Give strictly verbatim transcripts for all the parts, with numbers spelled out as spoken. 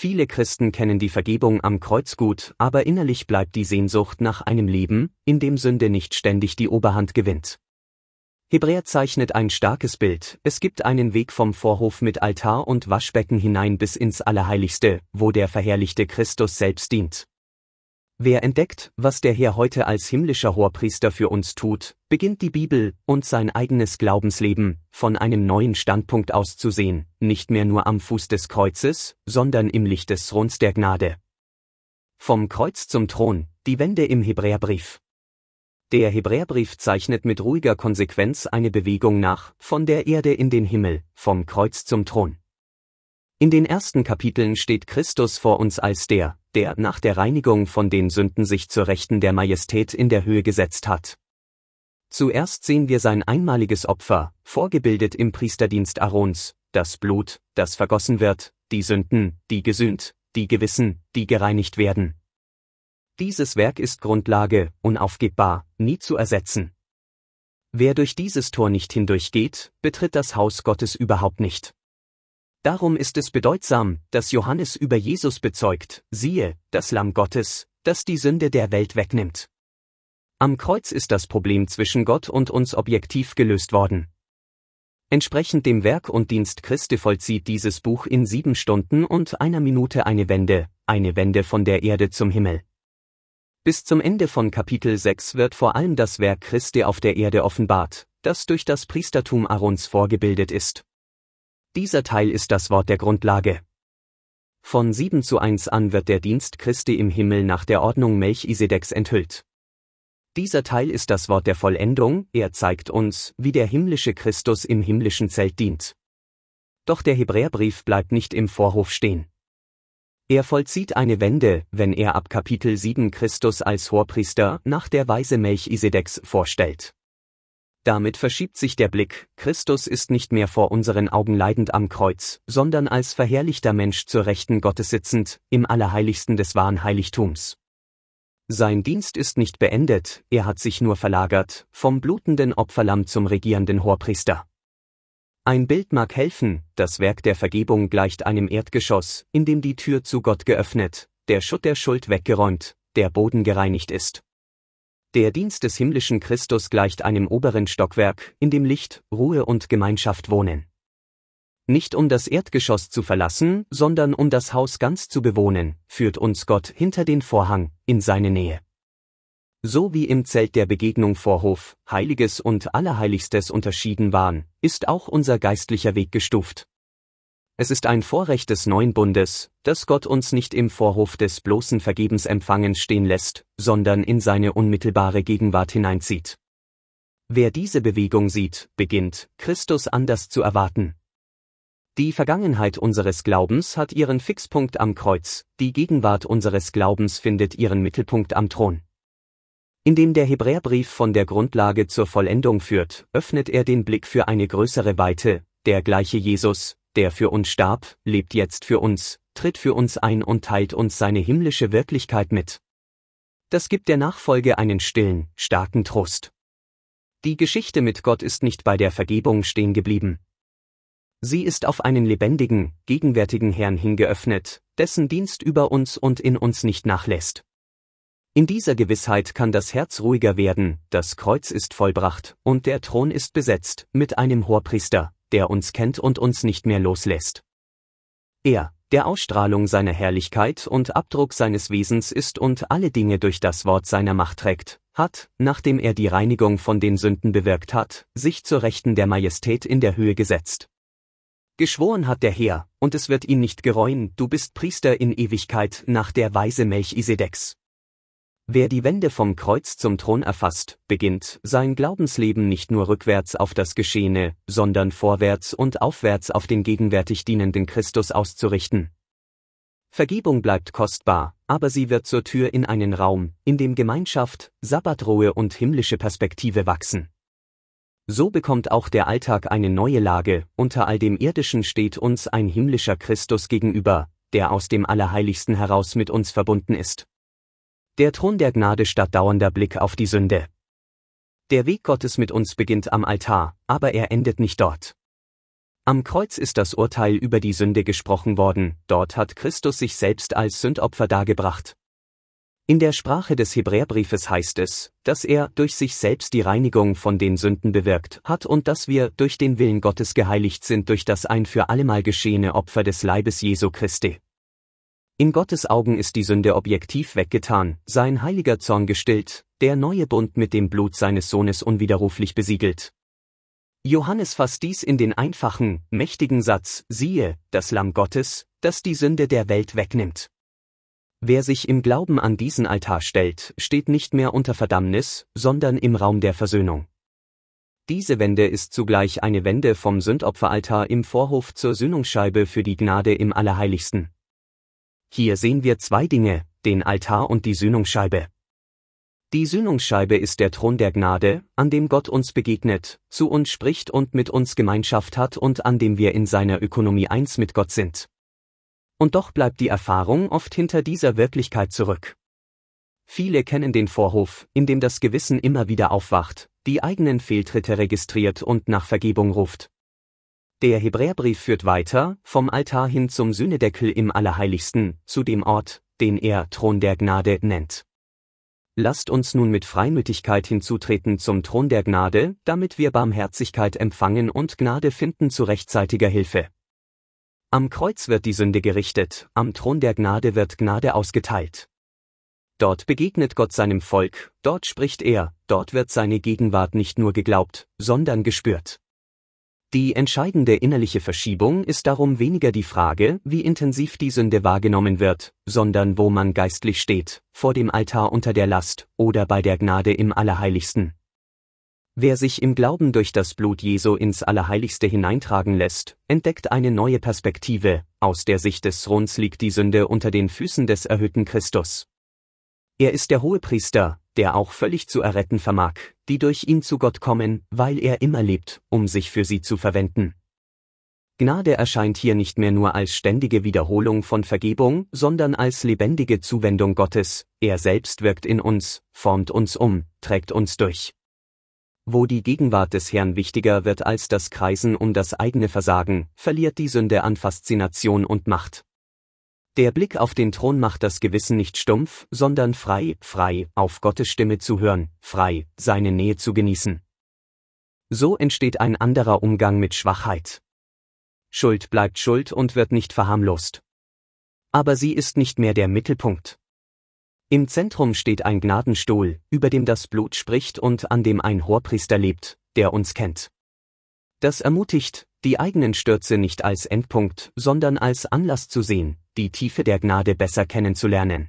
Viele Christen kennen die Vergebung am Kreuz gut, aber innerlich bleibt die Sehnsucht nach einem Leben, in dem Sünde nicht ständig die Oberhand gewinnt. Hebräer zeichnet ein starkes Bild: Es gibt einen Weg vom Vorhof mit Altar und Waschbecken hinein bis ins Allerheiligste, wo der verherrlichte Christus selbst dient. Wer entdeckt, was der Herr heute als himmlischer Hohepriester für uns tut, beginnt die Bibel und sein eigenes Glaubensleben von einem neuen Standpunkt aus zu sehen, nicht mehr nur am Fuß des Kreuzes, sondern im Licht des Throns der Gnade. Vom Kreuz zum Thron, die Wende im Hebräerbrief. Der Hebräerbrief zeichnet mit ruhiger Konsequenz eine Bewegung nach, von der Erde in den Himmel, vom Kreuz zum Thron. In den ersten Kapiteln steht Christus vor uns als der, der nach der Reinigung von den Sünden sich zur Rechten der Majestät in der Höhe gesetzt hat. Zuerst sehen wir sein einmaliges Opfer, vorgebildet im Priesterdienst Aarons, das Blut, das vergossen wird, die Sünden, die gesühnt, die Gewissen, die gereinigt werden. Dieses Werk ist Grundlage, unaufgebbar, nie zu ersetzen. Wer durch dieses Tor nicht hindurchgeht, betritt das Haus Gottes überhaupt nicht. Darum ist es bedeutsam, dass Johannes über Jesus bezeugt: Siehe, das Lamm Gottes, das die Sünde der Welt wegnimmt. Am Kreuz ist das Problem zwischen Gott und uns objektiv gelöst worden. Entsprechend dem Werk und Dienst Christi vollzieht dieses Buch in sieben Stunden und einer Minute eine Wende, eine Wende von der Erde zum Himmel. Bis zum Ende von Kapitel sechs wird vor allem das Werk Christi auf der Erde offenbart, das durch das Priestertum Aarons vorgebildet ist. Dieser Teil ist das Wort der Grundlage. Von sieben zu eins an wird der Dienst Christi im Himmel nach der Ordnung Melchisedeks enthüllt. Dieser Teil ist das Wort der Vollendung, er zeigt uns, wie der himmlische Christus im himmlischen Zelt dient. Doch der Hebräerbrief bleibt nicht im Vorhof stehen. Er vollzieht eine Wende, wenn er ab Kapitel sieben Christus als Hohepriester nach der Weise Melchisedeks vorstellt. Damit verschiebt sich der Blick: Christus ist nicht mehr vor unseren Augen leidend am Kreuz, sondern als verherrlichter Mensch zur Rechten Gottes sitzend, im Allerheiligsten des wahren Heiligtums. Sein Dienst ist nicht beendet, er hat sich nur verlagert, vom blutenden Opferlamm zum regierenden Hohepriester. Ein Bild mag helfen: Das Werk der Vergebung gleicht einem Erdgeschoss, in dem die Tür zu Gott geöffnet, der Schutt der Schuld weggeräumt, der Boden gereinigt ist. Der Dienst des himmlischen Christus gleicht einem oberen Stockwerk, in dem Licht, Ruhe und Gemeinschaft wohnen. Nicht um das Erdgeschoss zu verlassen, sondern um das Haus ganz zu bewohnen, führt uns Gott hinter den Vorhang, in seine Nähe. So wie im Zelt der Begegnung Vorhof, Heiliges und Allerheiligstes unterschieden waren, ist auch unser geistlicher Weg gestuft. Es ist ein Vorrecht des neuen Bundes, dass Gott uns nicht im Vorhof des bloßen Vergebensempfangens stehen lässt, sondern in seine unmittelbare Gegenwart hineinzieht. Wer diese Bewegung sieht, beginnt, Christus anders zu erwarten. Die Vergangenheit unseres Glaubens hat ihren Fixpunkt am Kreuz, die Gegenwart unseres Glaubens findet ihren Mittelpunkt am Thron. Indem der Hebräerbrief von der Grundlage zur Vollendung führt, öffnet er den Blick für eine größere Weite: Der gleiche Jesus, der für uns starb, lebt jetzt für uns, tritt für uns ein und teilt uns seine himmlische Wirklichkeit mit. Das gibt der Nachfolge einen stillen, starken Trost. Die Geschichte mit Gott ist nicht bei der Vergebung stehen geblieben. Sie ist auf einen lebendigen, gegenwärtigen Herrn hingeöffnet, dessen Dienst über uns und in uns nicht nachlässt. In dieser Gewissheit kann das Herz ruhiger werden: Das Kreuz ist vollbracht, und der Thron ist besetzt, mit einem Hohepriester, der uns kennt und uns nicht mehr loslässt. Er, der Ausstrahlung seiner Herrlichkeit und Abdruck seines Wesens ist und alle Dinge durch das Wort seiner Macht trägt, hat, nachdem er die Reinigung von den Sünden bewirkt hat, sich zur Rechten der Majestät in der Höhe gesetzt. Geschworen hat der Herr, und es wird ihn nicht gereuen: Du bist Priester in Ewigkeit nach der Weise Melchisedeks. Wer die Wende vom Kreuz zum Thron erfasst, beginnt, sein Glaubensleben nicht nur rückwärts auf das Geschehene, sondern vorwärts und aufwärts auf den gegenwärtig dienenden Christus auszurichten. Vergebung bleibt kostbar, aber sie wird zur Tür in einen Raum, in dem Gemeinschaft, Sabbatruhe und himmlische Perspektive wachsen. So bekommt auch der Alltag eine neue Lage: Unter all dem Irdischen steht uns ein himmlischer Christus gegenüber, der aus dem Allerheiligsten heraus mit uns verbunden ist. Der Thron der Gnade statt dauernder Blick auf die Sünde. Der Weg Gottes mit uns beginnt am Altar, aber er endet nicht dort. Am Kreuz ist das Urteil über die Sünde gesprochen worden, dort hat Christus sich selbst als Sündopfer dargebracht. In der Sprache des Hebräerbriefes heißt es, dass er durch sich selbst die Reinigung von den Sünden bewirkt hat und dass wir durch den Willen Gottes geheiligt sind durch das ein für allemal geschehene Opfer des Leibes Jesu Christi. In Gottes Augen ist die Sünde objektiv weggetan, sein heiliger Zorn gestillt, der neue Bund mit dem Blut seines Sohnes unwiderruflich besiegelt. Johannes fasst dies in den einfachen, mächtigen Satz: Siehe, das Lamm Gottes, das die Sünde der Welt wegnimmt. Wer sich im Glauben an diesen Altar stellt, steht nicht mehr unter Verdammnis, sondern im Raum der Versöhnung. Diese Wende ist zugleich eine Wende vom Sündopferaltar im Vorhof zur Sühnungsscheibe für die Gnade im Allerheiligsten. Hier sehen wir zwei Dinge, den Altar und die Sühnungsscheibe. Die Sühnungsscheibe ist der Thron der Gnade, an dem Gott uns begegnet, zu uns spricht und mit uns Gemeinschaft hat und an dem wir in seiner Ökonomie eins mit Gott sind. Und doch bleibt die Erfahrung oft hinter dieser Wirklichkeit zurück. Viele kennen den Vorhof, in dem das Gewissen immer wieder aufwacht, die eigenen Fehltritte registriert und nach Vergebung ruft. Der Hebräerbrief führt weiter, vom Altar hin zum Sühnedeckel im Allerheiligsten, zu dem Ort, den er Thron der Gnade nennt. Lasst uns nun mit Freimütigkeit hinzutreten zum Thron der Gnade, damit wir Barmherzigkeit empfangen und Gnade finden zu rechtzeitiger Hilfe. Am Kreuz wird die Sünde gerichtet, am Thron der Gnade wird Gnade ausgeteilt. Dort begegnet Gott seinem Volk, dort spricht er, dort wird seine Gegenwart nicht nur geglaubt, sondern gespürt. Die entscheidende innerliche Verschiebung ist darum weniger die Frage, wie intensiv die Sünde wahrgenommen wird, sondern wo man geistlich steht, vor dem Altar unter der Last oder bei der Gnade im Allerheiligsten. Wer sich im Glauben durch das Blut Jesu ins Allerheiligste hineintragen lässt, entdeckt eine neue Perspektive, aus der Sicht des Throns liegt die Sünde unter den Füßen des erhöhten Christus. Er ist der Hohepriester, der auch völlig zu erretten vermag, die durch ihn zu Gott kommen, weil er immer lebt, um sich für sie zu verwenden. Gnade erscheint hier nicht mehr nur als ständige Wiederholung von Vergebung, sondern als lebendige Zuwendung Gottes, er selbst wirkt in uns, formt uns um, trägt uns durch. Wo die Gegenwart des Herrn wichtiger wird als das Kreisen um das eigene Versagen, verliert die Sünde an Faszination und Macht. Der Blick auf den Thron macht das Gewissen nicht stumpf, sondern frei, frei, auf Gottes Stimme zu hören, frei, seine Nähe zu genießen. So entsteht ein anderer Umgang mit Schwachheit. Schuld bleibt Schuld und wird nicht verharmlost. Aber sie ist nicht mehr der Mittelpunkt. Im Zentrum steht ein Gnadenstuhl, über dem das Blut spricht und an dem ein Hohepriester lebt, der uns kennt. Das ermutigt, die eigenen Stürze nicht als Endpunkt, sondern als Anlass zu sehen, die Tiefe der Gnade besser kennenzulernen.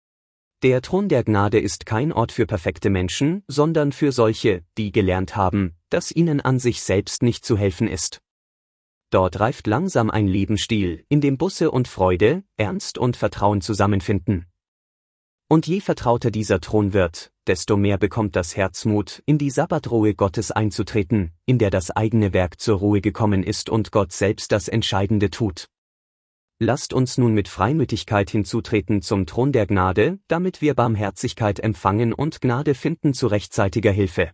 Der Thron der Gnade ist kein Ort für perfekte Menschen, sondern für solche, die gelernt haben, dass ihnen an sich selbst nicht zu helfen ist. Dort reift langsam ein Lebensstil, in dem Buße und Freude, Ernst und Vertrauen zusammenfinden. Und je vertrauter dieser Thron wird, desto mehr bekommt das Herz Mut, in die Sabbatruhe Gottes einzutreten, in der das eigene Werk zur Ruhe gekommen ist und Gott selbst das Entscheidende tut. Lasst uns nun mit Freimütigkeit hinzutreten zum Thron der Gnade, damit wir Barmherzigkeit empfangen und Gnade finden zu rechtzeitiger Hilfe.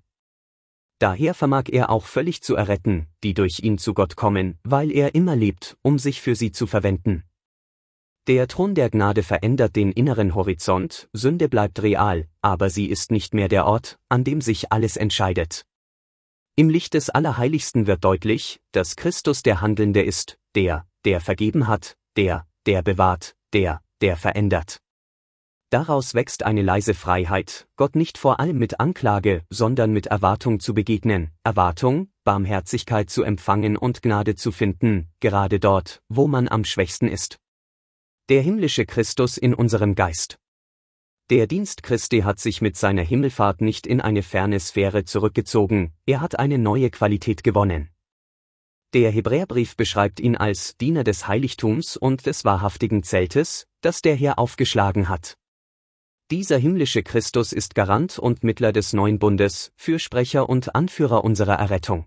Daher vermag er auch völlig zu erretten, die durch ihn zu Gott kommen, weil er immer lebt, um sich für sie zu verwenden. Der Thron der Gnade verändert den inneren Horizont, Sünde bleibt real, aber sie ist nicht mehr der Ort, an dem sich alles entscheidet. Im Licht des Allerheiligsten wird deutlich, dass Christus der Handelnde ist, der, der vergeben hat, der, der bewahrt, der, der verändert. Daraus wächst eine leise Freiheit, Gott nicht vor allem mit Anklage, sondern mit Erwartung zu begegnen, Erwartung, Barmherzigkeit zu empfangen und Gnade zu finden, gerade dort, wo man am schwächsten ist. Der himmlische Christus in unserem Geist. Der Dienst Christi hat sich mit seiner Himmelfahrt nicht in eine ferne Sphäre zurückgezogen, er hat eine neue Qualität gewonnen. Der Hebräerbrief beschreibt ihn als Diener des Heiligtums und des wahrhaftigen Zeltes, das der Herr aufgeschlagen hat. Dieser himmlische Christus ist Garant und Mittler des neuen Bundes, Fürsprecher und Anführer unserer Errettung.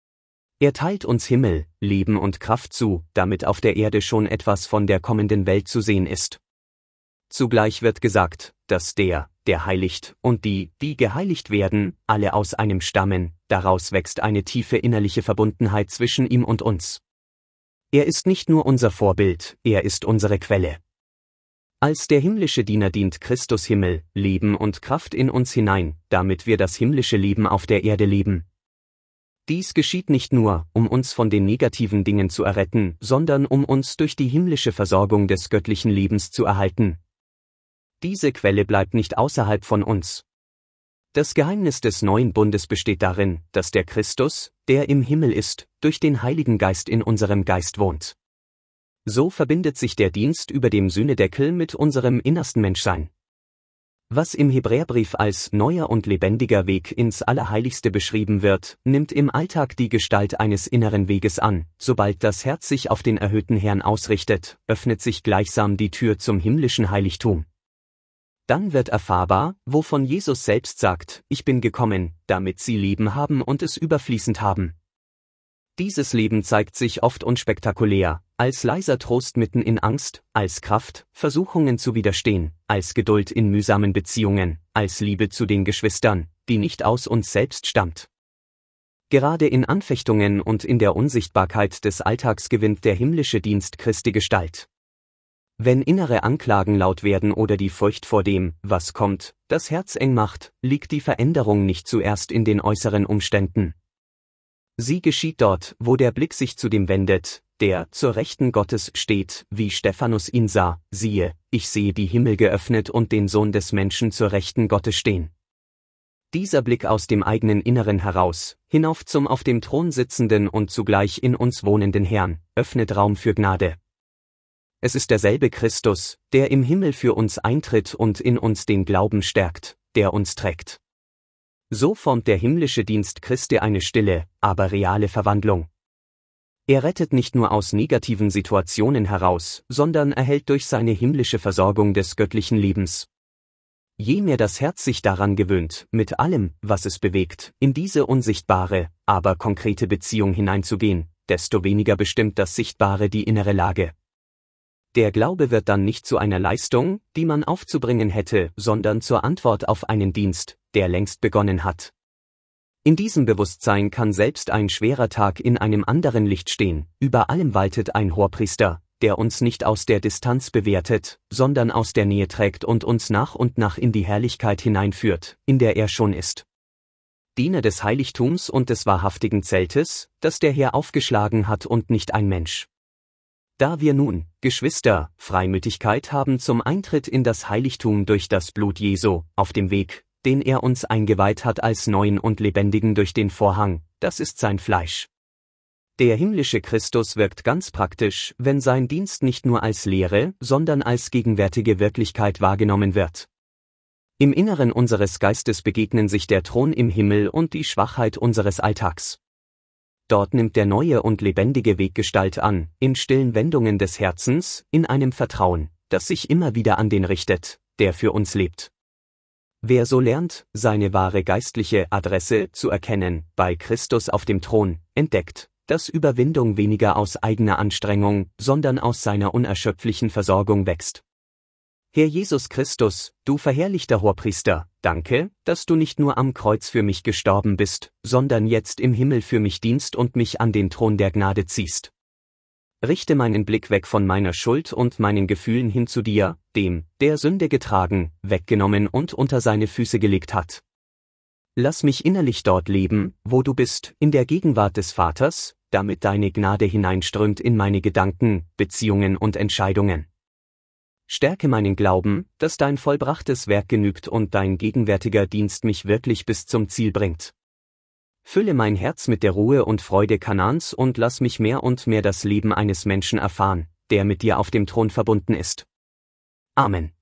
Er teilt uns Himmel, Leben und Kraft zu, damit auf der Erde schon etwas von der kommenden Welt zu sehen ist. Zugleich wird gesagt, dass der, der heiligt, und die, die geheiligt werden, alle aus einem stammen, daraus wächst eine tiefe innerliche Verbundenheit zwischen ihm und uns. Er ist nicht nur unser Vorbild, er ist unsere Quelle. Als der himmlische Diener dient Christus Himmel, Leben und Kraft in uns hinein, damit wir das himmlische Leben auf der Erde leben. Dies geschieht nicht nur, um uns von den negativen Dingen zu erretten, sondern um uns durch die himmlische Versorgung des göttlichen Lebens zu erhalten. Diese Quelle bleibt nicht außerhalb von uns. Das Geheimnis des neuen Bundes besteht darin, dass der Christus, der im Himmel ist, durch den Heiligen Geist in unserem Geist wohnt. So verbindet sich der Dienst über dem Sühnedeckel mit unserem innersten Menschsein. Was im Hebräerbrief als neuer und lebendiger Weg ins Allerheiligste beschrieben wird, nimmt im Alltag die Gestalt eines inneren Weges an. Sobald das Herz sich auf den erhöhten Herrn ausrichtet, öffnet sich gleichsam die Tür zum himmlischen Heiligtum. Dann wird erfahrbar, wovon Jesus selbst sagt: Ich bin gekommen, damit sie Leben haben und es überfließend haben. Dieses Leben zeigt sich oft unspektakulär, als leiser Trost mitten in Angst, als Kraft, Versuchungen zu widerstehen, als Geduld in mühsamen Beziehungen, als Liebe zu den Geschwistern, die nicht aus uns selbst stammt. Gerade in Anfechtungen und in der Unsichtbarkeit des Alltags gewinnt der himmlische Dienst Christi Gestalt. Wenn innere Anklagen laut werden oder die Furcht vor dem, was kommt, das Herz eng macht, liegt die Veränderung nicht zuerst in den äußeren Umständen. Sie geschieht dort, wo der Blick sich zu dem wendet, der zur Rechten Gottes steht, wie Stephanus ihn sah: Siehe, ich sehe die Himmel geöffnet und den Sohn des Menschen zur Rechten Gottes stehen. Dieser Blick aus dem eigenen Inneren heraus, hinauf zum auf dem Thron sitzenden und zugleich in uns wohnenden Herrn, öffnet Raum für Gnade. Es ist derselbe Christus, der im Himmel für uns eintritt und in uns den Glauben stärkt, der uns trägt. So formt der himmlische Dienst Christi eine stille, aber reale Verwandlung. Er rettet nicht nur aus negativen Situationen heraus, sondern erhält durch seine himmlische Versorgung des göttlichen Lebens. Je mehr das Herz sich daran gewöhnt, mit allem, was es bewegt, in diese unsichtbare, aber konkrete Beziehung hineinzugehen, desto weniger bestimmt das Sichtbare die innere Lage. Der Glaube wird dann nicht zu einer Leistung, die man aufzubringen hätte, sondern zur Antwort auf einen Dienst, der längst begonnen hat. In diesem Bewusstsein kann selbst ein schwerer Tag in einem anderen Licht stehen. Über allem waltet ein Hohepriester, der uns nicht aus der Distanz bewertet, sondern aus der Nähe trägt und uns nach und nach in die Herrlichkeit hineinführt, in der er schon ist. Diener des Heiligtums und des wahrhaftigen Zeltes, das der Herr aufgeschlagen hat und nicht ein Mensch. Da wir nun, Geschwister, Freimütigkeit haben zum Eintritt in das Heiligtum durch das Blut Jesu, auf dem Weg, den er uns eingeweiht hat als neuen und lebendigen durch den Vorhang, das ist sein Fleisch. Der himmlische Christus wirkt ganz praktisch, wenn sein Dienst nicht nur als Lehre, sondern als gegenwärtige Wirklichkeit wahrgenommen wird. Im Inneren unseres Geistes begegnen sich der Thron im Himmel und die Schwachheit unseres Alltags. Dort nimmt der neue und lebendige Weg Gestalt an, in stillen Wendungen des Herzens, in einem Vertrauen, das sich immer wieder an den richtet, der für uns lebt. Wer so lernt, seine wahre geistliche Adresse zu erkennen, bei Christus auf dem Thron, entdeckt, dass Überwindung weniger aus eigener Anstrengung, sondern aus seiner unerschöpflichen Versorgung wächst. Herr Jesus Christus, du verherrlichter Hohepriester, danke, dass du nicht nur am Kreuz für mich gestorben bist, sondern jetzt im Himmel für mich dienst und mich an den Thron der Gnade ziehst. Richte meinen Blick weg von meiner Schuld und meinen Gefühlen hin zu dir, dem, der Sünde getragen, weggenommen und unter seine Füße gelegt hat. Lass mich innerlich dort leben, wo du bist, in der Gegenwart des Vaters, damit deine Gnade hineinströmt in meine Gedanken, Beziehungen und Entscheidungen. Stärke meinen Glauben, dass dein vollbrachtes Werk genügt und dein gegenwärtiger Dienst mich wirklich bis zum Ziel bringt. Fülle mein Herz mit der Ruhe und Freude Kanaans und lass mich mehr und mehr das Leben eines Menschen erfahren, der mit dir auf dem Thron verbunden ist. Amen.